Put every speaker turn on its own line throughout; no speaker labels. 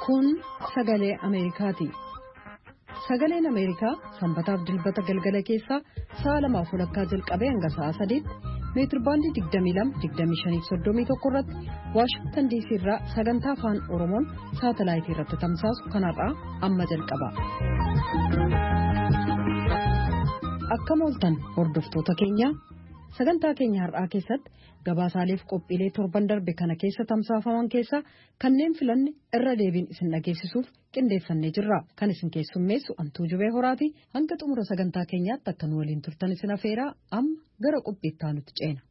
Kun sagalee Ameerikaati. Sagaleen Ameerikaa sanbataaf dilbata galgala keessaa sa'a 2:00 jalqabee hanga sa'a 3:00 meetirbaandii 22-25-31 irratti Waashingtan DC irraa sagantaa afaan Oromoon saatalaayitii irratti tamsaasu kanarraa amma jalqaba. Akkam ooltan hordoftoota keenya sagantaa keenya har'aa keessatti gabaasaaleef qophiilee torban darbe kana keessa tamsaafaman keessaa kanneen filanne irra deebiin isin dhageessisuuf qindeeffannee jirra. Kan isin keessummeessu Antuu Jubee Horaati. Hanga xumura sagantaa keenyaatti akka nu waliin turtan isin afeeraa amma gara qophiittaa nuti ceena.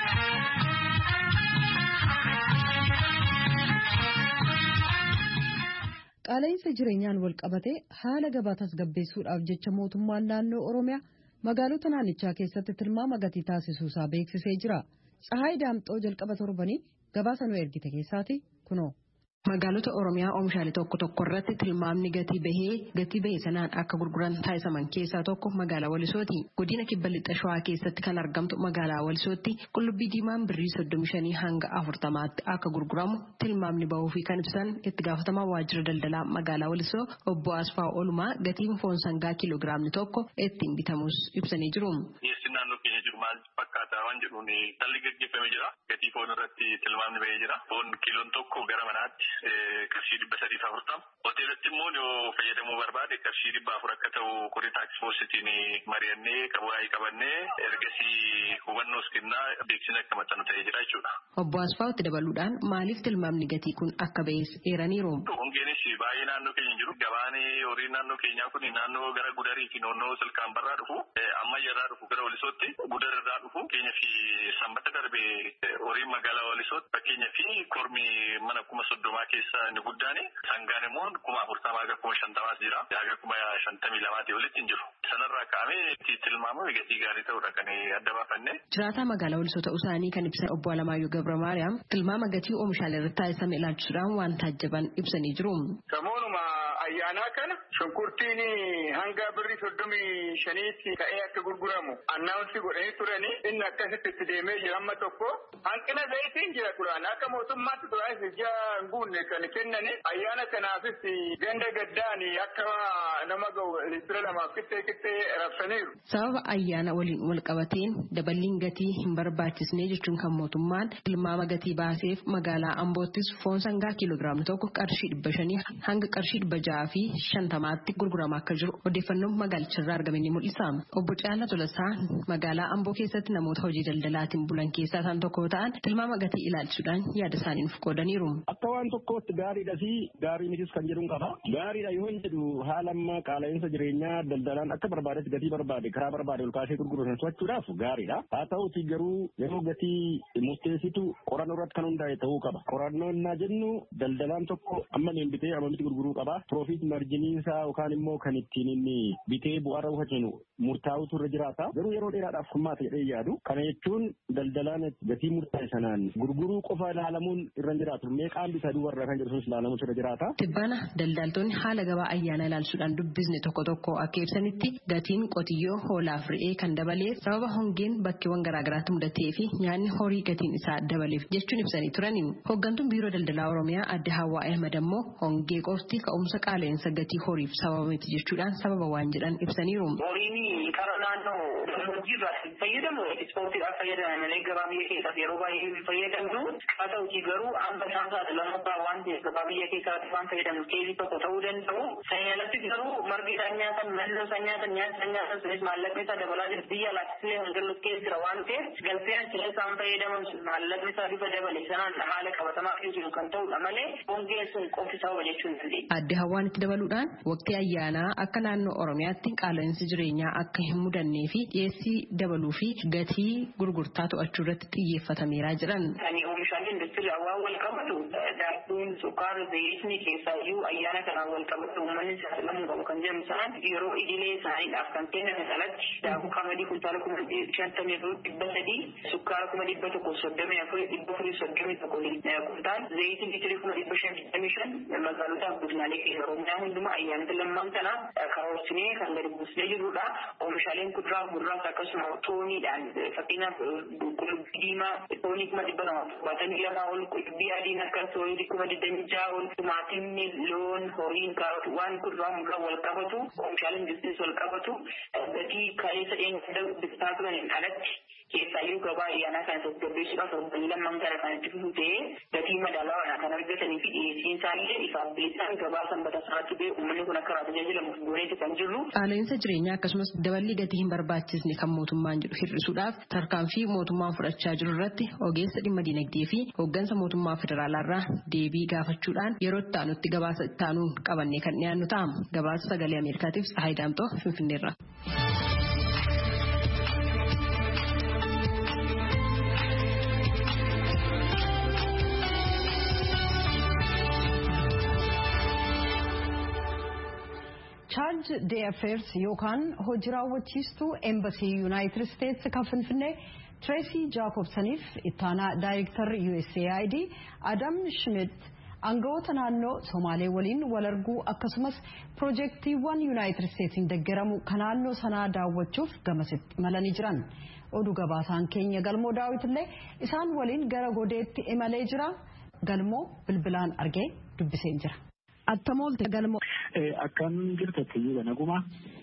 Qaala'insa jireenyaan wal qabatee haala gabaa tasgabbeessuudhaaf jecha mootummaan naannoo Oromiyaa magaalota naannichaa keessatti tilmaama gatii taasisuusaa beeksisee jira. Tsahaay Daamxoo jalqaba torbanii gabaasa nu ergite keessaati kunoo.
Magaalota Oromiyaa oomishaalee tokko tokko irratti tilmaamni gatii bahee sanaan akka gurguran taasisaman keessaa tokko magaalaa Walisooti. Godina Kibba Lixa Shawaa keessatti kan argamtu magaalaa Walisootti qullubbii diimaan birrii 35 hanga 40tti akka gurguramu tilmaamni bahuu fi kan ibsan itti gaafatamaa waajjira daldalaa magaalaa Walisoo obbo Asfaa Olumaa gatiin foon sangaa kiiloogiraamni tokko ittiin bitamus ibsanii jiru.
Waan jedhuun daldalli gaggeeffamee jira. Gatii foon irratti tilmaamni bahee jira. Foon kiiloon tokko gara manaatti qarshii 340. Hoteelatti immoo yoo fayyadamuu barbaade qarshii 400 akka ta'u qorii taaksii poositiin mari'annee qabu'aa qabannee ergasii hubannoos kennaa beeksisni akka maxxanu ta'ee jira jechuudha.
Obbo Asfaawutti dabaluudhaan maaliif tilmaamni gatii kun akka ba'es eeraniiru.
Hongeenis baay'ee naannoo keenya jiru. Gabaan horii naannoo keenyaa kun naannoo gara Gudarii fi naannoo Silkaan barraa dhufu Ammayyaa irraa dhufu gara Walisootti Gudar irraa dhufu keenya fi sanbata darbee horii magaalaa Walisootti fakkeenyaa fi kormi mana 30 keessa inni guddaan sangaan immoo 40 haga 50 jira. Haga 52 walitti hin jiru. Sanarraa ka'amee tilmaamame gatii gaarii ta'uudha kan adda baafanne.
Jiraataa magaalaa Walisoo ta'uu isaanii kan ibsan obbo Alamaayyoo Gabra Maariyaam tilmaama gatii oomishaalee irratti taasifame ilaalchisuudhaan waan taajjaban ibsanii jiru.
Samoonuma ayyaanaa kana shunkurtiin hanga birrii 35tti ka'ee akka gurguramu annaawunsi godhanii turanii inni akkasitti itti deemee jira. Amma tokko hanqina zayitiin jira turaan akka mootummaatti turaanis ija hin guunne kan kennani ayyaana kanaafis ganda gaddaan akka nama ga'u liitira 2 qixxee rabsaniiru.
Sababa ayyaana waliin wal qabateen daballiin gatii hin barbaachisne jechuun kan mootummaan tilmaama gatii baaseef magaalaa Amboottis foon sangaa kiiloogiraamni tokko qarshii 500 hanga qarshii 650tti gurgurama akka jiru odeeffannoon magaalicharraa argame ni mul'isa. Obbo Caalaa Tolasaa magaalaa Amboo keessatti namoota hojii daldalaatiin bulan keessaa isaan tokko ta'an tilmaama gatii ilaalchuudhaan yaada isaaniif qoodaniiru.
Akka waan tokkootti gaariidha fi gaarii mitis kan jedhuun qaba. Gaariidha yoo hin jedhu haala amma qaala'insa jireenyaa daldalaan akka barbaadetti gatii barbaade karaa barbaade ol kaasee gurguran to'achuudhaaf gaariidha. Haa ta'uuti garuu yeroo gatii murteessitu qorannoo irratti kan hundaa'e ta'uu qaba. Qorannoo innaa jennu daldalaan tokko amma niin bitee amma miti gurguruu qaba. Profit marjiniinsaa yookaan immoo kan ittiin inni bitee bu'aarra hojjetu murtaa'utu irra jiraata. Garuu yeroo dheeraadhaaf furmaata jedhee yaadu. Kana jechuun daldalaan gatii murtaa'e sanaan gurguruu qofa ilaalamuun irra jiraatu. Meeqaan bitaa dubarraa kan jedhu ilaalamuutu irra jiraata.
Tibbana daldaltoonni haala gabaa ayyaana ilaalchuudhaan dubbisne tokko akka ibsanitti gatiin qotiyyoo hoolaaf re'ee kan dabalee sababa hongeen bakkeewwan garaagaraatti mudatee fi nyaanni horii gatiin isaa dabaleef jechuun ibsanii turani. Hooggantuun biiroo daldalaa Oromiyaa adde Hawwaa Ahmad ammoo hongee qofti ka'umsa qaala'insa gatii horiif sababa miti jechuudhaan sababa waan jedhan ibsaniiru.
Horiin karaa naannoo hojiirraa fayyadamu ispoortiidhaaf fayyadamu malee gabaa biyya keessatti yeroo baay'ee fayyadamnu haa ta'uutii garuu amma isaan saaxilamuudhaa waan ta'eef gabaa biyya keessatti waan fayyadamu keezii tokko ta'uu danda'u. Sanyaalatti garuu margi isaan nyaatan malloo isaan nyaatan nyaata isaan nyaatan sunis maallaqni isaa dabalaa jira. Biyya alaattillee hangaluu keessa jira waan ta'eef galtee asirra isaan fayyadaman maallaqni isaa bifa dabale sanaan haala qabatamaa jiru kan ta'udha malee hongeen sun qofti sababa jechuun dandeenya.
Adde Hawwaan itti dabaluudhaan waqtii ayyaanaa akka naannoo Oromiyaatti qaala'insi jireenyaa akka hin mudannee fi dhiyeessii dabaluu fi gatii gurgurtaa to'achuu irratti xiyyeeffatameera jiran.
Ani oomishaalee industirii waan wal qabatu daakkuun sukkaara zayitni keessaayyuu ayyaana kanaan wal qabatu uummanni saaxilamuu qabu kan jedhamu sanaan yeroo idilee isaaniidhaaf kan kenname alatti daakuu qamadii kuntaala 50,300 sukkaara 1,134,431 kuntaal zayitiin litiri 525 magaalota guddinaalee keessa Oromiyaa hundumaa ayyaanota lammaan kana karoorsinee kan gadi buusnee jirudha. Oomishaaleen oomishaaleen kuduraa muduraas akkasuma tooniidhaan fakkeenyaaf qullubbii diimaa toonii 272 ol qullubbii adiin akka toonii 26 ol timaatimni loon horiin kaaroti waan kuduraa muduraa wal qabatu oomishaaleen bizinees wal qabatu gatii kaleessa dhiyeenyaa bitaa turaniin alatti keessaayyuu gabaa ayyaanaa kana tasgabbeessuudhaaf torbanii lamman gara kanatti fufutee gatii madaalawaa kan argatanii fi dhiyeessiin isaanii ifaaf bilisaan gabaa sanbata sa'aatti bee uummanni kun akka tajaajilamuuf gooneeti kan jirru.
Qaala'insa jireenyaa akkasumas daballi gatii hin barbaachisne kan mootummaan jedhu hir'isuudhaaf tarkaanfii mootummaan fudhachaa jiru irratti ogeessa dhimma dinagdee fi hooggansa mootummaa federaalaarraa deebii gaafachuudhaan yeroo itti aanutti gabaasa itti aanuun qabannee kan dhiyaannu ta'a. Gabaasa sagalee Ameerikaatiif Tsahaay Daamtoo Finfinneerra.
Charge d'Affaires yookaan hojii raawwachiistuu Embassy United States kan Finfinnee Tracy Jacobsoniif ittaanaa Daayirektar USAID Adam Schmidt aangawoota naannoo Somaalee waliin wal arguu akkasumas piroojeektiiwwan United Statesiin deeggaramu kan naannoo sanaa daawwachuuf gamasitti imalanii jiran. Oduu gabaasaan keenya Galmoo Daawwitillee isaan waliin gara godeetti imalee jira. Galmoo bilbilaan argee dubbisee jira. Attamoolte Galmoo.
Akkam jirtatti naguma.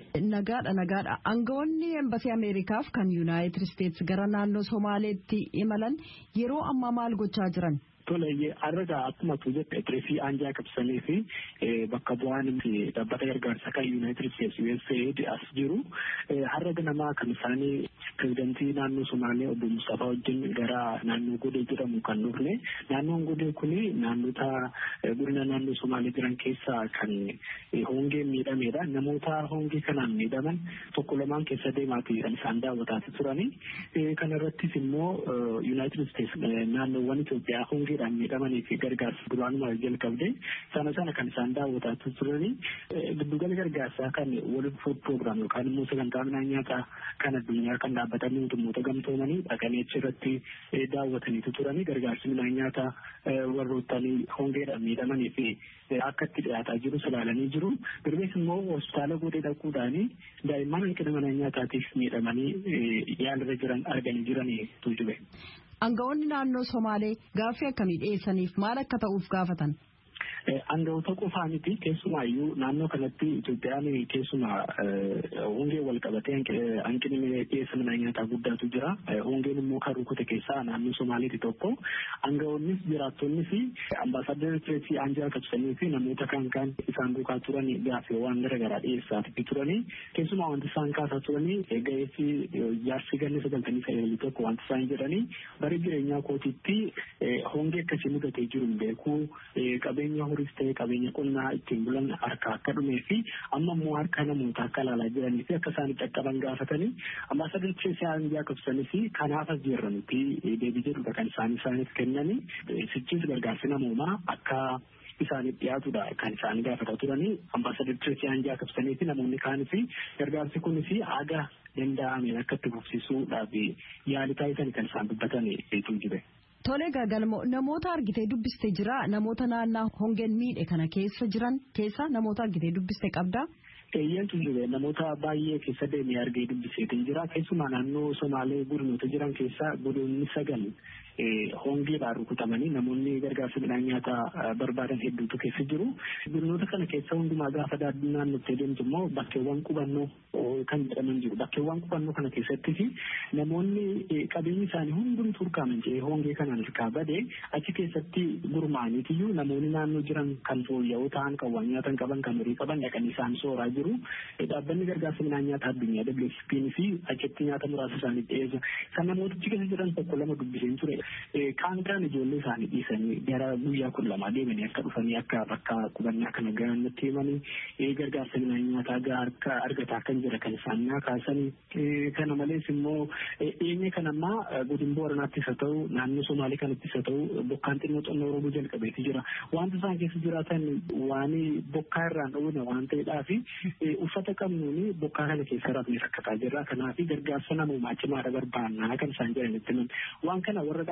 Nagaadha. Aangawoonni Embassy Ameerikaaf kan United States gara naannoo Somaaleetti imalan yeroo ammaa maal gochaa jiran?
Tole arraga akkuma tuujjette Tracy Anjaa qabsanii fi bakka bu'aan dhaabbata gargaarsa kan United States USAID as jiru harraga namaa kan isaanii pirezidantii naannoo Somaalee obbo Mustafaa wajjin gara naannoo Godee jedhamu kan dhufne naannoon Godee kuni naannota godina naannoo Somaalee jiran keessaa kan hongeen miidhameedha. Namoota hongee kanaan miidhaman tokko lamaan keessa deemaati kan isaan daawwataa turani. Kana irrattis immoo United States naannoowwan Itoophiyaa hongee miidhamanii fi gargaarsa duraanuma jalqabde sana kan isaan daawwataa turani giddugala gargaarsaa kan World Food Program yookaan immoo sagantaa midhaan nyaataa kan addunyaa kan dhaabbatanii mootummoota gamtoomanii dhaqanii achirratti daawwatanii turani gargaarsi midhaan nyaataa warrootanii hongeedhaan miidhamanii fi akka itti dhiyaataa jiru ilaalanii jiru. Darbees immoo hospitaala Godee dhaquudhaan daa'imman hanqina midhaan nyaataatiif miidhamanii yaalirra jiran arganii jiranii tuujube.
Aangawoonni naannoo Somaalee gaaffii akkamii dhiyeessaniif maal akka ta'uuf gaafatan?
Aangawoota qofaa miti keessumaayyuu naannoo kanatti Itoophiyaan keessumaa hongee wal qabatee hanqinni dhiyeessa midhaan nyaataa guddaatu jira. Hongeen immoo kan rukute keessaa naannoo Somaaleeti tokko. Aangawoonnis jiraattonni fi ambaasaaddarri Tracy Anjaa qabsanii fi namoota kan isaan duukaa turan gaaffiiwwan garaagaraa dhiyeessaa turanii keessumaa wanti isaan kaasaa turanii ga'eessi jaarsi ganni 99 tokko wanti isaan jedhanii bara jireenyaa kootiitti hongee akkasii mudatee jiru beekuu qabeenya horis ta'e qabeenya qonnaa ittiin bulan harka akka dhumee fi amma immoo harka namoota akka ilaalaa jiranii fi akka isaan qaqqaban gaafatanii ambaasaaddarri Tracy Anjaa qabsanii fi kanaaf as jiranitti deebii jedhudha kan isaaniif kennanii sichis gargaarsi namoomaa akka isaaniif dhiyaatudha kan isaan gaafataa turanii ambaasaaddarri Tracy Anjaa qabsanii fi namoonni kaanii fi gargaarsi kunis haga danda'ameen akka itti fufsiisuudhaaf yaalii taasisan kan isaan dubbatan tuujube.
Tole Galmoo namoota argitee dubbiste jira namoota naannaa hongeen miidhe kana keessa jiran keessa namoota argitee dubbiste qabdaa?
Eeyyantu jiru namoota baay'ee keessa deemee argee dubbiseetiin jira keessumaa naannoo Somaalee godinoota jiran keessaa godinoonni 9 hongeedhaan rukutamanii namoonni gargaarsa midhaan nyaataa barbaadan hedduutu keessa jiru. Godinoota kana keessa hundumaa gaafa naannottee deemtu immoo bakkeewwan qubannoo kan jedhaman jiru. Bakkeewwan qubannoo kana keessattis namoonni qabeenyi isaanii hundumtuu turkaaman jedhee hongee kanaan hirkaa badee achi keessatti gurmaa'aniitiyyuu namoonni naannoo jiran kan fooyya'oo ta'an kan waan nyaatan qaban kan horii qaban dhaqanii isaan sooraa jiru. Dhaabbanni gargaarsa midhaan nyaataa addunyaa WFP'n fi achitti nyaata muraasa isaanii dhiyeessa. Kan namootichi keessa jiran tokko lama dubbiseen ture. Kaan ijoollee isaanii dhiisanii gara guyyaa 12 deemanii akka dhufanii akka bakka qubannaa kana gahan nutti himanii gargaarsa midhaan nyaataa akka argataa kan jira kan isaan kaasanii kana malees immoo dhiyeenya kan ammaa godina Booranaattis haa ta'u naannoo Somaalee kanattis haa ta'u bokkaan xinnoo xonnoo roobuu jalqabeeti jira. Wanti isaan keessa jiraatan waan bokkaa irraan dhoowwane waan ta'eedhaaf uffata qabnuuni bokkaa kana keessa raafnee rakkataa jirra. Kanaaf gargaarsa namoomaa cimaadha barbaannaa kan isaan jedhanitti himan. Waan kana warra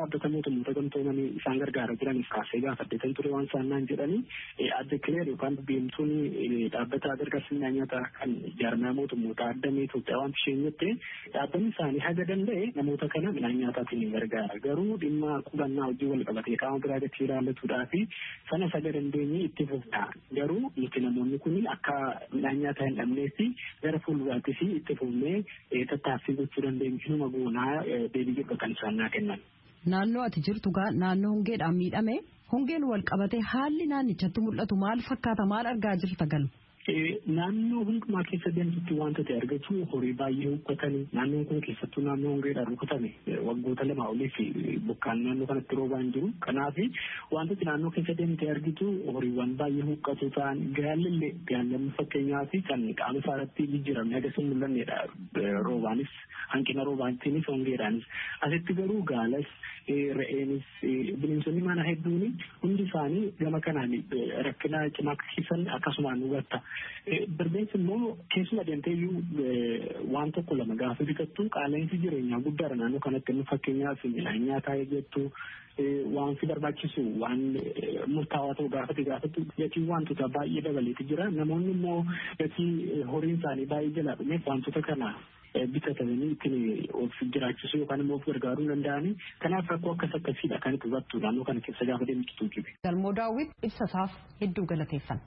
dhaabbata mootummoota gamtoomanii isaan gargaaraa jiraniif kaasee gaafadheetan ture waan isaannaan jedhanii adda kileer yookaan beemtuun dhaabbata gargaarsa midhaan nyaataa kan jaarmaa mootummoota addamee Itoophiyaa waan isheen jette dhaabbanni isaanii haga danda'e namoota kana midhaan nyaataatiin hin gargaara garuu dhimma qubannaa hojii wal qabatee qaama biraa gachii ilaallatuudhaa fi sana saga dandeenye itti fufna garuu nuti namoonni kun akka midhaan nyaataa hin dhabnee fi gara fuulduraattis itti fufnee tattaaffii gochuu dandeenyu hinuma goonaa deebii jedhu kan isaan naa kennan.
Naannoo ati jirtu gaa naannoo hongeedhaan miidhame hongeen wal qabatee haalli naannichatti mul'atu maal fakkaata maal argaa jirta gal?
Naannoo hundumaa keessa deemtutti wanta ta'e argachuu horii baay'ee huqqatanii naannoon kun keessattuu naannoo hongeedhaan rukutame waggoota lama oliif bokkaan naannoo kanatti roobaa hin jiru kanaaf wantooti naannoo keessa deemtee argitu horiiwwan baay'ee huqqatu ta'an gaalillee gaallamni fakkeenyaaf kan qaama isaarratti jijjiiramne agarsiin mul'annedha roobaanis hanqina roobaatiinis hongeedhaanis asitti garuu gaalas re'eenis bineensonni mana hedduun hundi isaanii gama kanaan rakkina cimaa keessan akkasumaan hubatta. Birbeensi immoo keessuma deemteeyyuu waan tokko lama gaafa bitattu qaala'insi jireenyaa guddaadha naannoo kanatti inni fakkeenyaaf midhaan nyaataa jettu waan si barbaachisu waan murtaawaa ta'u gaafattu gatiin wantoota baay'ee dabaleeti jira namoonni immoo gatii horiin isaanii baay'ee jalaa dhumeef wantoota kana bitatanii ittiin of jiraachisuu yookaan immoo of gargaaruu danda'anii kanaaf rakkoo akkasiidha kan itti hubattu naannoo kana keessa gaafa deemtu jibe.
Galmoo Daawwit ibsa isaaf hedduu galateeffan.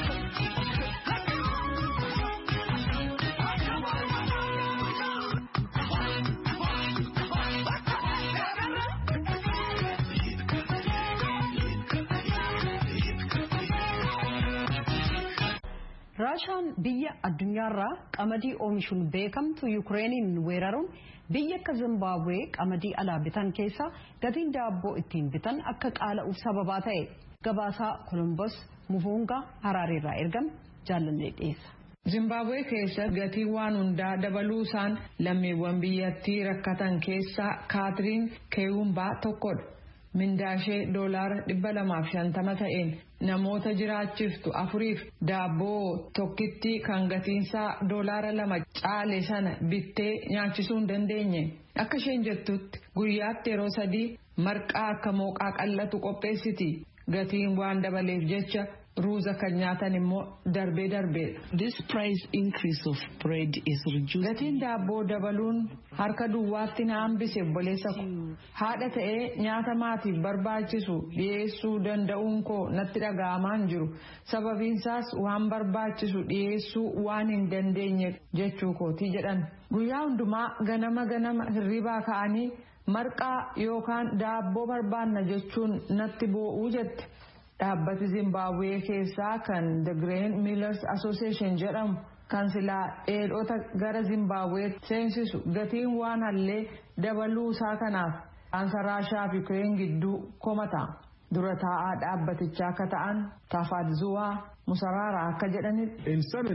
Raashaan biyya addunyaarraa qamadii oomishuun beekamtu Yukireeniin weeraruun biyya akka Zimbabwee qamadii alaa bitan keessa gatiin daabboo ittiin bitan akka qaala'uuf sababaa ta'e gabaasaa Kolombos Mufunga Haraareerraa ergame jaalannee dhiyeessa.
Zimbabwee keessa gatii waan hundaa dabaluu isaan lammiiwwan biyyattii rakkatan keessaa Kaatiriin Keeyumbaa tokkodha. Mindaashee $250 ta'een namoota jiraachiftu 4 daabboo tokkitti kan gatiinsaa $2 caale sana bittee nyaachisuu hin dandeenye. Akka isheen jettutti guyyaatti yeroo 3 marqaa akka mooqaa qallatu qopheessiti. Gatiin waan dabaleef jecha ruuza kan nyaatan immoo darbeedha.
This price increase of bread is reduced.
Gatiin daabboo dabaluun harka duwwaatti na hambise obboleessa ko. Haadha ta'ee nyaata maatiif barbaachisu dhiyeessuu danda'uun koo natti dhaga'amaan jiru. Sababiinsaas waan barbaachisu dhiyeessuu waan hin dandeenye jechuu kooti jedhan. Guyyaa hundumaa ganama hirribaa ka'anii marqaa yookaan daabboo barbaanna jechuun natti boo'uu jette. Dhaabbati Zimbabwee keessaa kan The Grain Millers Association jedhamu kan silaa dheedhota gara Zimbabwee seensisu gatiin waan hallee dabaluu isaa kanaaf aansa Raashaa fi Yuukireen gidduu komata. Dura taa'aa dhaabbatichaa akka ta'an Tafadzuwaa Musaraara akka jedhanitti.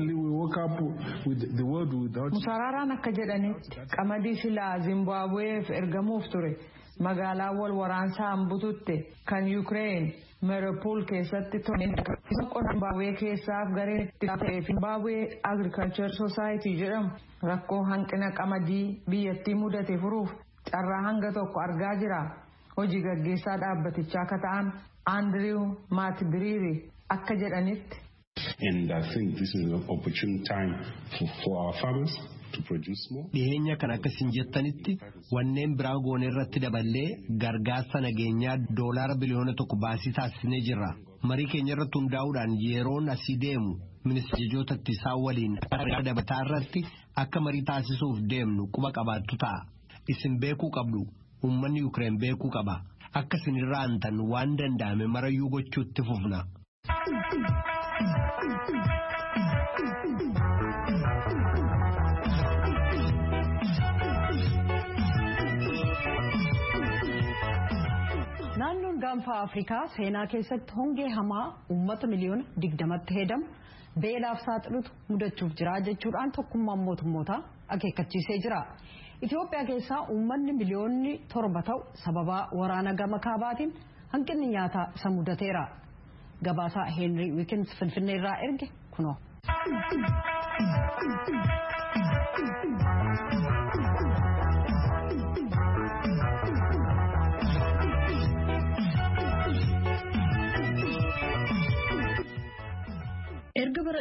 Musaraaraan akka jedhanitti qamadii silaa Zimbabweef ergamuuf ture magaalaa wal waraansaan bututte kan Yuukireen Mariupol keessatti Zimbabwee keessaaf garee itti ta'ee Zimbabwee Agriculture Society jedhamu rakkoo hanqina qamadii biyyattii mudate furuuf carraa hanga tokko argaa jira. Hojii gaggeessaa dhaabbatichaa akka ta'an Andrew Matibiriiri akka jedhanitti.
And I think this is an opportune time for our farmers to produce more.
Dhiyeenya kan akkasiin jettanitti wanneen biraa goone irratti daballee gargaarsa nageenyaa $1 biliyoona baasii taasisnee jirra. Marii keenya irratti hundaa'uudhaan yeroon asii deemu ministeerota isaan waliin dabataa irratti akka marii taasisuuf deemnu quba qabaattu ta'a. Isin beekuu qabdu. Uummanni Yuukireen beekuu qaba. Akka isin irraa aantan waan danda'ame marayyuu gochuutti fufna.
Naannoon gaanfa Afrikaa seenaa keessatti hongee hamaa uummata miliyoona 20tti hedamu beelaaf saaxilutu mudachuuf jira jechuudhaan tokkummaan mootummootaa akeekkachiisee jira. Itoophiyaa keessaa uummanni miliyoonni 7 ta'u sababa waraana gama kaabaatiin hanqinni nyaataa isa mudateera. Gabaasaa Henry Wiikins Finfinnee irraa erge kunoo. Erga bara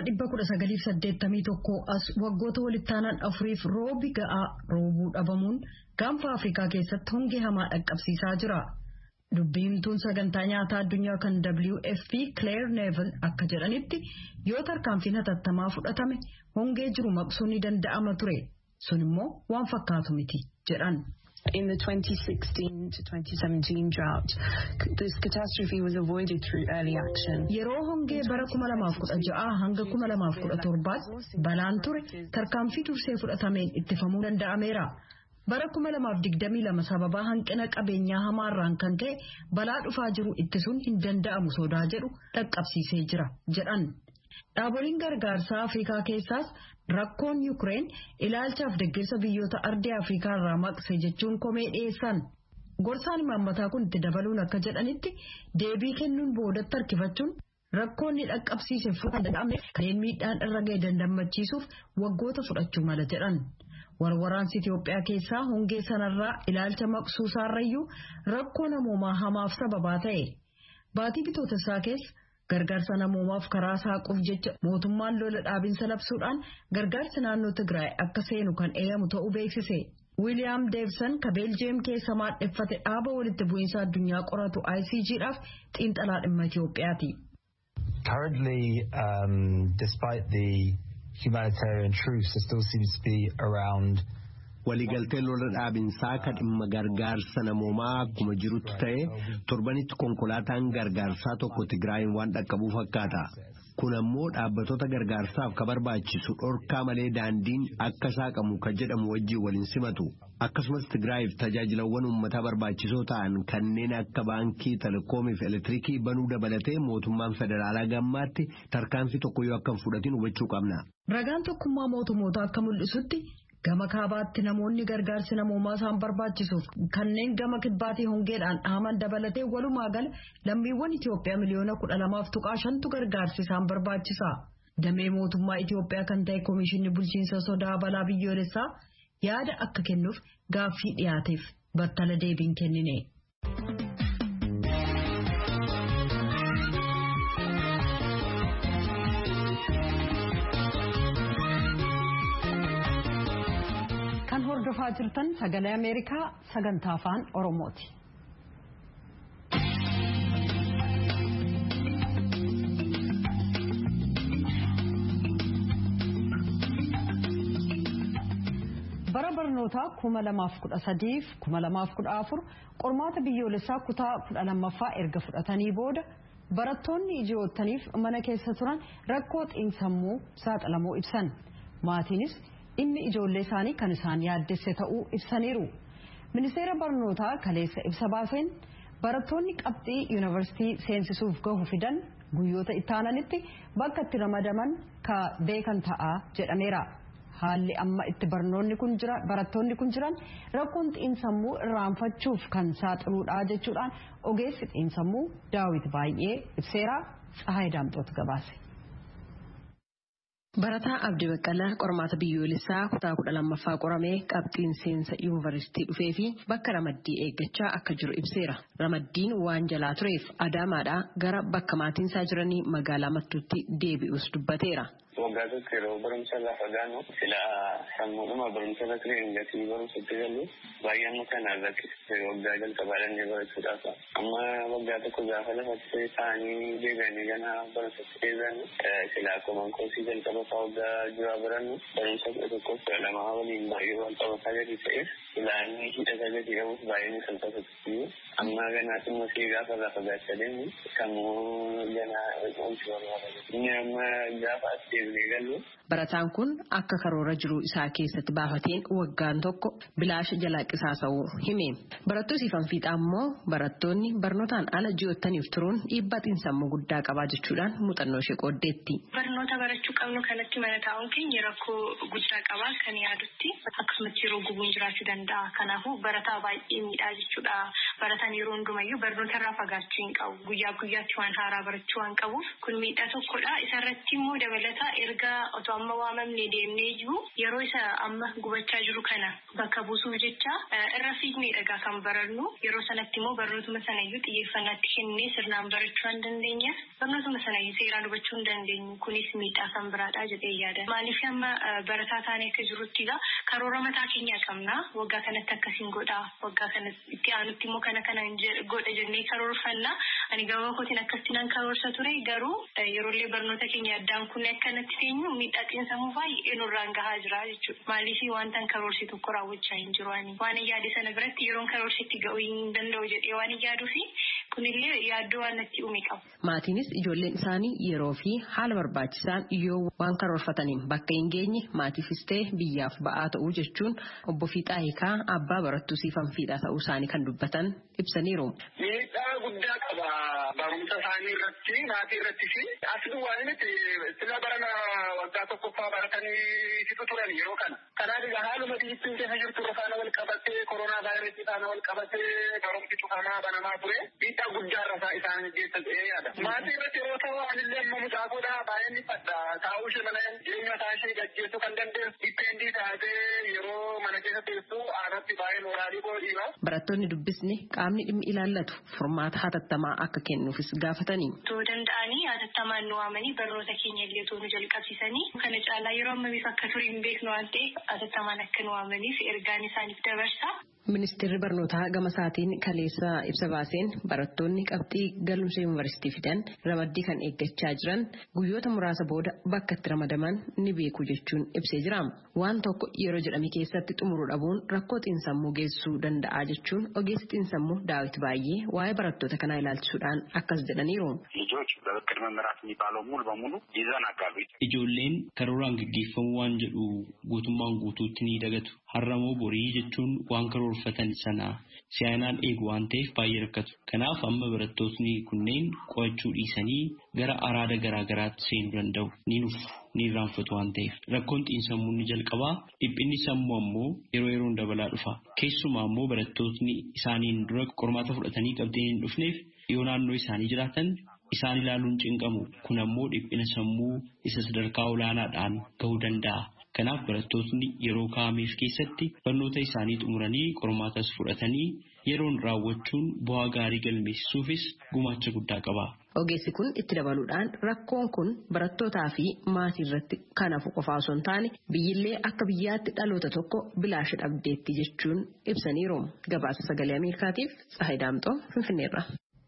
1981 as waggoota walittaanaan afuriif roobi ga'aa roobuu dhabamuun gaanfa Afrikaa keessatti hongee hamaa dhaqqabsiisaa jira. Dubbiimtuun sagantaa nyaataa addunyaa kan WFP Claire Neville akka jedhanitti yoo tarkaanfiin hatattamaa fudhatame hongee jiru maqsuun ni danda'ama ture. Sun immoo waan fakkaatu miti jedhan.
In the 2016 to 2017 drought, this catastrophe was avoided through early action.
Yeroo hongee bara 2016 hanga 2017 balaan ture tarkaanfii dursee fudhatameen ittifamuu danda'ameera. Bara 2022 sababa hanqina qabeenyaa hamaarraan kan ka'e balaa dhufaa jiru ittisuun hin danda'amu sodaa jedhu dhaqqabsiisee jira jedhan. Dhaaboliin gargaarsaa Afrikaa keessaas rakkoon Yuukireen ilaalchaaf deeggarsa biyyoota ardii Afrikaa irraa maqse jechuun komee dhiyeessan. Gorsaan imaammataa kun itti dabaluun akka jedhanitti deebii kennuun boodatti harkifachuun rakkoonni dhaqqabsiise fudhatamne kanneen miidhaan irra ga'e dandamachiisuuf waggoota fudhachuu mala jedhan. Waraansi Itoophiyaa keessaa hongee sanarraa ilaalcha maqsuusaarrayyuu rakkoo namoomaa hamaaf sababaa ta'e. Baatii Bitootessaa keessa gargaarsa namoomaaf karaa saaquuf jecha mootummaan lola dhaabinsa labsuudhaan gargaarsi naannoo Tigraay akka seenu kan eeyamu ta'uu beeksise. William Davidson ka Beeljeem keessa maadheffate dhaaba walitti bu'iinsa addunyaa qoratu ICG'dhaaf xiinxalaa dhimma Itoophiyaati.
Currently, despite the humanitarian truce, there still seems to be around
waliigaltee lola dhaabinsaa kan dhimma gargaarsa namoomaa akkuma jirutti ta'e torbanitti konkolaataan gargaarsaa tokko Tigraayin waan dhaqqabuu fakkaata. Kun ammoo dhaabbattoota gargaarsaaf ka barbaachisu dhorkaa malee daandiin akka saaqamu kan jedhamu wajjin waliin simatu. Akkasumas Tigraayiif tajaajilawwan uummataa barbaachisoo ta'an kanneen akka baankii, telekoomii fi elektiriikii banuu dabalatee mootummaan federaalaa gammaatti tarkaanfii tokko yoo akka hin fudhatin hubachuu qabna.
Ragaan tokkummaa mootummoota akka mul'isutti gama kaabaatti namoonni gargaarsi namoomaa isaan barbaachisuuf kanneen gama kibbaatii hongeedhaan dhahaman dabalatee walumaa gala lammiiwwan Itoophiyaa miliyoona 12.5 gargaarsi isaan barbaachisa. Damee mootummaa Itoophiyaa kan ta'e Komishinni Bulchiinsa Sodaa Balaa Biyyoolessaa yaada akka kennuuf gaaffii dhiyaateef battala deebiin kennine. Hordofaa jirtan sagalee Ameerikaa sagantaa afaan Oromooti. Bara barnootaa 2013-2014 qormaata biyyoolessaa kutaa 12ffaa erga fudhatanii booda barattoonni ijoottaniif mana keessa turan rakkoo xiinsammuu saaxilamuu ibsan. Maatiinis dhimmi ijoollee isaanii kan isaan yaaddesse ta'uu ibsaniiru. Ministeera barnootaa kaleessa ibsa baaseen barattoonni qabxii yuunivarsiitii seensisuuf gahu fidan guyyoota ittaananitti bakka itti ramadaman ka beekan ta'aa jedhameera. Haalli amma itti barattoonni kun jiran rakkoon xiinsammuu irraanfachuuf kan saaxiluudha jechuudhaan ogeessi xiinsammuu Daawit Baay'ee ibseera. Tsahaay Daamxoot gabaase.
Barataa Abdii Baqqalaa qormaata biyyoolessaa kutaa 12ffaa qoramee qabxiin seensa yuunivarsiitii dhufee fi bakka ramaddii eeggachaa akka jiru ibseera. Ramaddiin waan jalaa tureef Adaamaadhaa gara bakka maatiinsaa jiranii magaalaa Mattuutti deebi'us dubbateera.
Waggaa tokko yeroo barumsa lafa gaanu sila sammuudhuma barumsa irra tureen gatii barumsatti galu baay'een kanaan rakkise waggaa jalqabaadhaan barachuudhaaf. Amma waggaa tokko gaafa lafatti ta'anii deebi'anii gana barumsatti deebi'an sila akkuma koosii jalqaba waggaa jiraa barannu barumsa tokkoof lamaa waliin baay'ee wal qabataa gadi ta'eef ilaanii hidhata gadi qabuuf baay'een salphatatti amma ganaatti immoo see gaafa irraa fagaachaa deemu kamuu ganaa oolchuu barbaada. Inni amma gaafa as deebinee galu.
Barataan kun akka karoora jiru isaa keessatti baafateen waggaan tokko bilaasha jalaa qisaasa'uu hime. Barattoonni fanfiixaa immoo barattoonni barnootaan ala ji'oottaniif turuun dhiibbaa xiinsammuu guddaa qabaa jechuudhaan muuxannoo ishee qooddeetti.
Barnoota barachuu qabnu kanatti mana taa'uun keenya rakkoo guddaa qabaa kan yaadutti akkasumas yeroo gubuun jiraachuu danda'a. Kanaafuu barataa baay'ee miidhaa jechuudha. baratan yeroo hundumayyuu barnoota irraa fagaachuu hin qabu. Guyyaa guyyaatti waan haaraa barachuu waan qabuuf kun miidhaa tokkodha. Isarratti immoo dabalata erga otoo amma waamamne deemnee jiru yeroo isa amma gubachaa jiru kana bakka buusuuf jecha irra fiigneedha kan barannu. Yeroo sanatti immoo barnootuma sanayyuu xiyyeeffannaatti kennee sirnaan barachuu hin dandeenyeef barnootuma sanayyuu seeraan hubachuu hin dandeenyu. Kunis miidhaa kan biraadha jedhee yaada. Maaliif amma barataa taanee akka jirutti karoora mataa keenya qabna. Waggaa kanatti akkasiin godha. Waggaa kanatti itti aanutti immoo kana godha jennee karoorfanna. Ani gama kootiin akkasitti nan karoorsa ture garuu yeroollee barnoota keenya addaan kun akkanatti teenyu miidhaa xiinsammuu baay'ee nurraan gahaa jira jechuudha. Maaliif wanta karoorsi tokko raawwachaa hin jiru waan yaade sana biratti yeroon karoorsitti ga'uu hin danda'u jedhee waan yaaduufi kunillee yaaddoo waan natti uume qabu.
Maatiinis ijoolleen isaanii yeroo fi haala barbaachisaan yoo waan karoorfataniin bakka hin geenye maatiifis ta'e biyyaaf ba'aa ta'uu jechuun obbo Fiixaa Hiikaa abbaa barattuu siifan fiidhaa ta'uu isaanii kan dubbatan ibsaniiru.
Miidhaa guddaa qaba barumsa isaanii irratti maatii irratti fi asii waan miti sila barana waggaa tokkoffaa baratanii situ turan yeroo kana. Kanaaf haaluma biyyitti keessa jirtu faana wal qabatee koronaa vaayirasii faana wal qabatee barumsi cufamaa banamaa ture. Miidhaa guddaa irra isaan geessa ta'ee yaada. Maatii irratti yeroo ta'u anillee amma mucaafoodha baay'ee ni fadha. Taa'uu ishee mana jireenya isaa ishee gaggeessuu kan dandeessu dippeendi taatee yeroo mana keessa teessu aanatti baay'ee mooraalii boodiidha.
Barattoonni dubbisni qaamni dhimmi ilaallatu furmaata hatattamaa akka kennuufis gaafatanii.
Too danda'anii hatattamaan nu waamanii barnoota keenya illee too nu jalqabsiisanii kana caalaa yeroo ammamiif akka ture hin beeknu waan ta'eef hatattamaan akka nu waamaniif ergaan isaaniif dabarsa. Ministeerri barnootaa gama isaatiin kaleessa ibsa baaseen barattoonni qabxii galumsa yuunivarsiitii fidan ramaddii kan eeggachaa jiran guyyoota muraasa booda bakka itti ramadaman ni beeku jechuun ibsee jira. Waan tokko yeroo jedhame keessatti xumuruu dhabuun rakkoo xiinsammuu geessisuu danda'a jechuun ogeessi xiinsammuu Daawit Baay'ee waa'ee barattoota kanaa ilaalchisuudhaan akkas jedhaniiru.
በቅድመ ምዕራፍ የሚባለው ሙሉ በሙሉ ይዘናጋሉ።
Ijoolleen karooraan gaggeeffamuu waan jedhu guutummaan guutuutti ni dagatu. Har'amoo borii jechuun waan karoorfatan sana si'aanaan eegu waan ta'eef baay'ee rakkatu. Kanaaf amma barattoonni kunneen qo'achuu dhiisanii gara araada garaa garaatti seenuu danda'u. Ni nuuf ni irraanfatu waan ta'eef. Rakkoon xiinsammuu ni jalqabaa. Dhiphinni sammuu ammoo yeroo yeroon dabalaa dhufa. Keessumaa ammoo barattoonni isaaniin dura qormaata fudhatanii qabxii hin dhufneef yoo naannoo isaanii jiraatan isaan ilaaluun cinqamu. Kun ammoo dhiphina sammuu isa sadarkaa olaanaadhaan gahuu danda'a. Kanaaf barattoonni yeroo kaa'ameef keessatti barnoota isaanii xumuranii qormaatas fudhatanii yeroon raawwachuun bu'aa gaarii galmeessisuufis gumaacha guddaa qaba.
Ogeessi kun itti dabaluudhaan rakkoon kun barattootaa fi maatii irratti kanaaf qofaa osoo hin taane biyyillee akka biyyaatti dhaloota tokko bilaash dhabdeetti jechuun ibsaniiru. Gabaasa sagalee Ameerikaatiif Tsahaay Daamxoo Finfinneerra.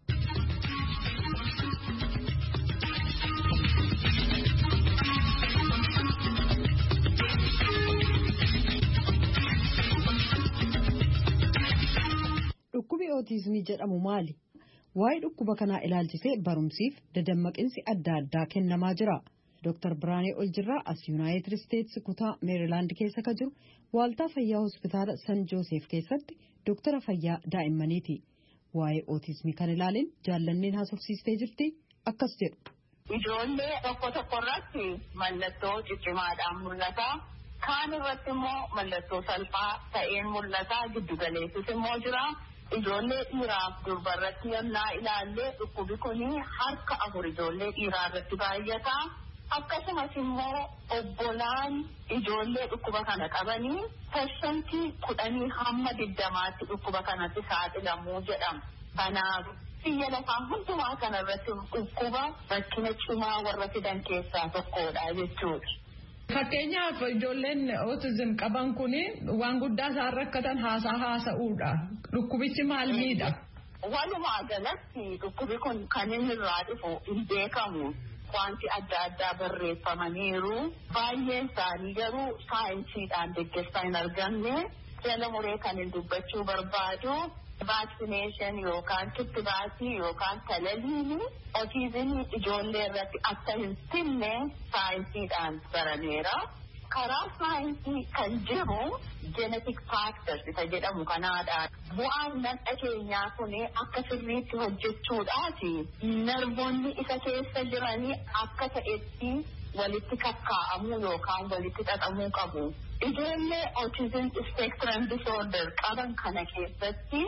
Dhukkubi ootizimii jedhamu maali? Waa'ee dhukkuba kanaa ilaalchisee barumsiif dadammaqinsi adda addaa kennamaa jira. Dr. Biraanee Oljirraa as Yuunaayitid Isteetsi kutaa Meerilaand keessa ka jiru waaltaa fayyaa hospitaala San Joosef keessatti Doktara fayyaa daa'immaniiti. Waa'ee ootizimii kan ilaalin jaallanneen haasofsiistee jirti akkas jedhu.
Ijoollee tokko irratti mallattoo ciccimaadhaan mul'ata. Kaan irratti immoo mallattoo salphaa ta'een mul'ata. Giddugaleessis immoo jira. Ijoollee dhiiraaf durba irratti yennaa ilaallee dhukkubi kuni harka 4 ijoollee dhiiraa irratti baay'ata. Akkasumas immoo obbolaan ijoollee dhukkuba kana qabanii persentii 10 hamma 20tti dhukkuba kanatti saaxilamuu jedhama. Kanaaf biyya lafaa hundumaa kana irratti dhukkuba rakkina cimaa warra fidan keessaa tokkodha jechuudha.
Fakkeenyaaf ijoolleen ootizim qaban kuni waan guddaa isaan rakkatan haasa'uudha. Dhukkubichi maal miidha?
Walumaa galatti dhukkubi kun kan inni irraa dhufu hin beekamu. Wanti adda addaa barreeffamaniiru. Baay'een isaanii garuu saayinsiidhaan deeggarsa hin argamne. Jala muree kan hin dubbachuu barbaadu. Vaaksineeshin yookaan kittibaatii yookaan talaliini ootizimii ijoollee irratti akka hin finne saayinsiidhaan barameera. Karaa saayinsii kan jiru genetic factors isa jedhamu kanaadha. Bu'aan nadha keenyaa kun akka sirriitti hojjechuudhaati narboonni isa keessa jiranii akka ta'etti walitti kakkaa'amuu yookaan walitti xaxamuu qabu. Ijoollee autism spectrum disorder qaban kana keessatti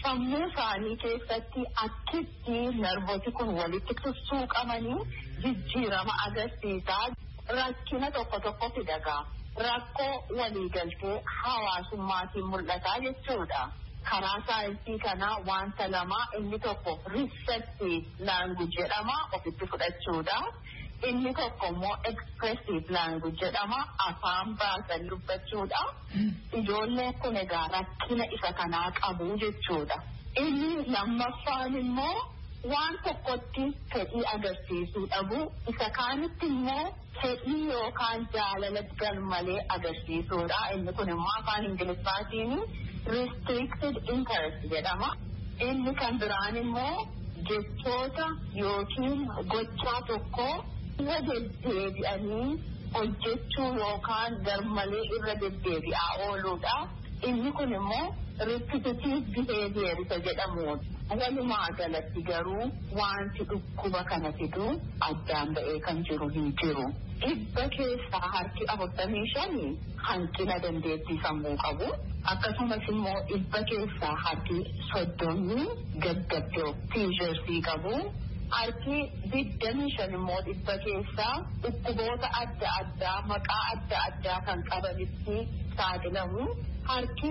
sammuu isaanii keessatti akkitti narbooti kun walitti sussuuqamanii jijjiirama agarsiisaa rakkina tokko fidagaa rakkoo waliigaltee hawaasummaatiin mul'ataa jechuudha. Karaa saayinsii kanaa wanta lama inni tokko receptive language jedhama ofitti fudhachuudha. Inni tokko immoo expressive language jedhama afaan baasan dubbachuudha. Ijoolleen kun egaa rakkina isa kanaa qabu jechuudha. Inni lammaffaan immoo waan tokkotti fedhii agarsiisuu dhabu isa kaanitti immoo fedhii yookaan jaalala garmalee agarsiisuudha. Inni kun immoo afaan Ingiliffaatiin restricted interest jedhama. Inni kan biraan immoo jechoota yookiin gochaa tokko irra deddeebi'anii hojjechuu yookaan garmalee irra deddeebi'aa ooluudha. Inni kun immoo repetitive behavior isa jedhamu. Walumaa galatti garuu wanti dhukkuba kana fidu addaan ba'ee kan jiru hin jiru. Dhibba keessaa harki 45 hanqina dandeettii sammuu qabu. Akkasumas immoo dhibba keessaa harki 30 gaggabdoo seizures qabu. Harki 25 immoo dhibba keessaa dhukkuboota adda addaa maqaa adda addaa kan qabanitti saaxilamu. Harki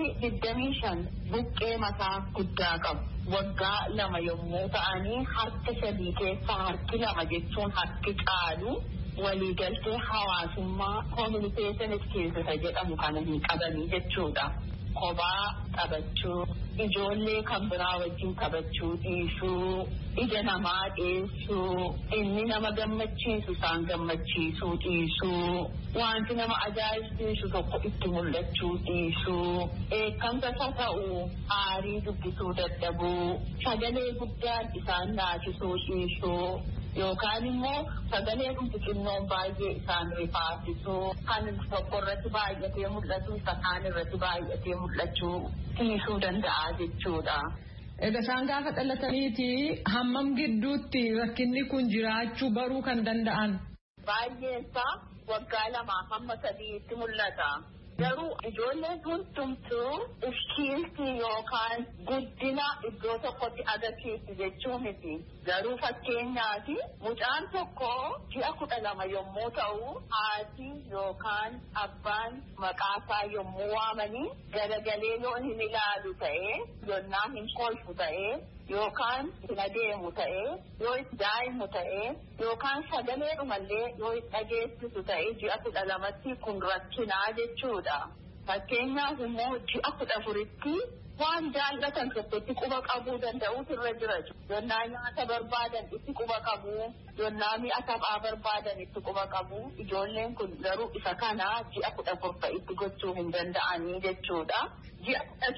25 buqqee mataa guddaa qabu. Waggaa 2 yommuu ta'anii harka 3 keessaa harki 2 jechuun harki caalu waliigaltee hawaasummaa communication skills jedhamu kana hin qabanii jechuudha. Kophaa taphachuu, ijoollee kan biraa wajjin taphachuu dhiisuu, ija namaa dheessuu, inni nama gammachiisu isaan gammachiisuu dhiisuu, wanti nama ajaa'ibsiisu tokko itti mul'achuu dhiisuu, eeggamsa ta'uu, aarii dubbisuu dadhabuu, sagalee guddaan isaan naasisuu dhiisuu. Yookaan immoo sagalee xixiqqoon baay'ee isaan rifaasisuu kan tokko irratti baay'atee mul'atu isa kaan irratti baay'atee mul'achuu dhiisuu danda'a jechuudha.
Egaa isaan gaafa dhalataniiti hammam gidduutti rakkinni kun jiraachuu baruu kan danda'an?
Baay'eensaa waggaa 2 hamma 3tti mul'ata. Garuu ijoolleen hundumtuu iskiiltii yookaan guddina iddoo tokkotti agarsiisu jechuu miti. Garuu fakkeenyaaf mucaan tokko ji'a 12 yommuu ta'u haati yookaan abbaan maqaasaa yommuu waamanii garagalee yoo hin ilaalu ta'ee yonnaa hin kolfu ta'ee yookaan hin adeemu ta'ee yoo itti daa'imu ta'ee yookaan sagalee dhumallee yoo itti dhageessisu ta'ee ji'a 12tti kun rakkinaa jechuudha. Fakkeenyaaf immoo ji'a 14tti waan jaallatan tokkotti quba qabuu danda'uutu irra jira. Yonnaa nyaata barbaadan itti quba qabu, yonnaa mi'a taphaa barbaadan itti quba qabu. Ijoolleen kun garuu isa kana ji'a 14 itti gochuu hin danda'anii jechuudha. Ji'a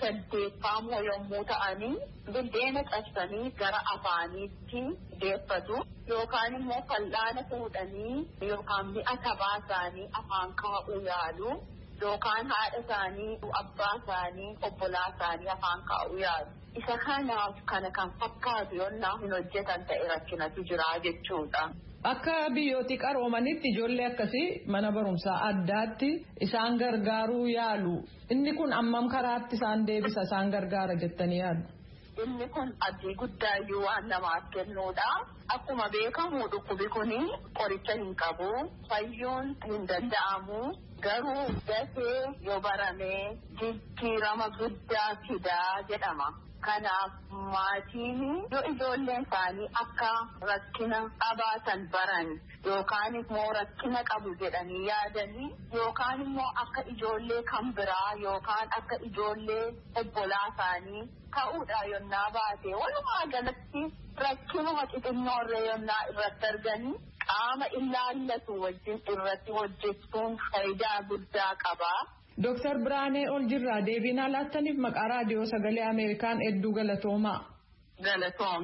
18 yommuu ta'anii buddeena cabsanii gara afaaniitti deeffatu yookaan immoo fal'aana fuudhanii yookaan mi'a taphaa isaanii afaan kaa'uu yaalu. Yookaan haadha isaanii, abbaa isaanii, obbolaa isaanii afaan kaa'uu yaalu. Isa kanaaf kana kan fakkaatu yonnaa hin hojjetan ta'e rakkinatu jira jechuudha.
Akka biyyooti qaroomanitti ijoollee akkasii mana barumsaa addaatti isaan gargaaruu yaalu. Inni kun ammam karaatti isaan deebisa isaan gargaara jettanii yaadu?
Inni kun abdii guddaayyuu waan namaaf kennuudha. Akkuma beekamu dhukkubi kun qoricha hin qabu. Fayyuun hin danda'amu. Garuu dafee yoo baramee jijjiirama guddaa fidaa jedhama. Kanaaf maatiin yoo ijoolleen isaanii akka rakkina qabaatan baran yookaan immoo rakkina qabu jedhanii yaadanii yookaan immoo akka ijoollee kan biraa yookaan akka ijoollee obbolaa isaanii ta'uudha yonnaa baate walumaa galatti rakkinuma xixinnoorree yonnaa irratti arganii qaama ilaallatu wajjin irratti hojjechuun faayidaa guddaa qaba.
Dr. Biraanee Oljirraa deebiin laattaniif maqaa raadiyoo sagalee Ameerikaan hedduu galatoomaa.
Galatoom.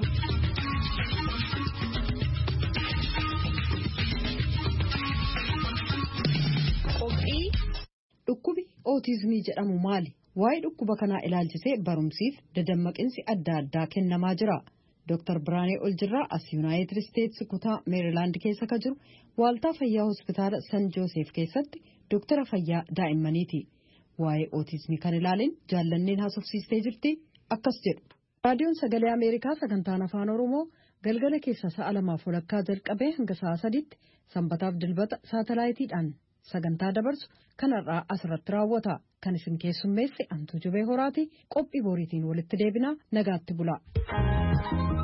Qophii dhukkubi ootizimii jedhamu maali? Waa'ee dhukkuba kanaa ilaalchisee barumsiif dadammaqinsi adda addaa kennamaa jira. Dr. Biraanee Oljirraa as Yuunaayitid Isteetsi kutaa Meerilaand keessa ka jiru waaltaa fayyaa hospitaala San Joosef keessatti Doktara fayyaa daa'immaniiti. Waa'ee ootizimii kan ilaalin jaallanneen haasofsiistee jirti akkas jedhu. Raadiyoon Sagalee Ameerikaa sagantaan Afaan Oromoo galgala keessa sa'a 2:00 jalqabee hanga sa'a 3:00 sanbataaf dilbata saatalaayitiidhaan sagantaa dabarsu kanarraa asirratti raawwata. Kan isin keessummeesse Antuu Jubee Horaati. Qophii boriitiin walitti deebinaa nagaatti bulaa.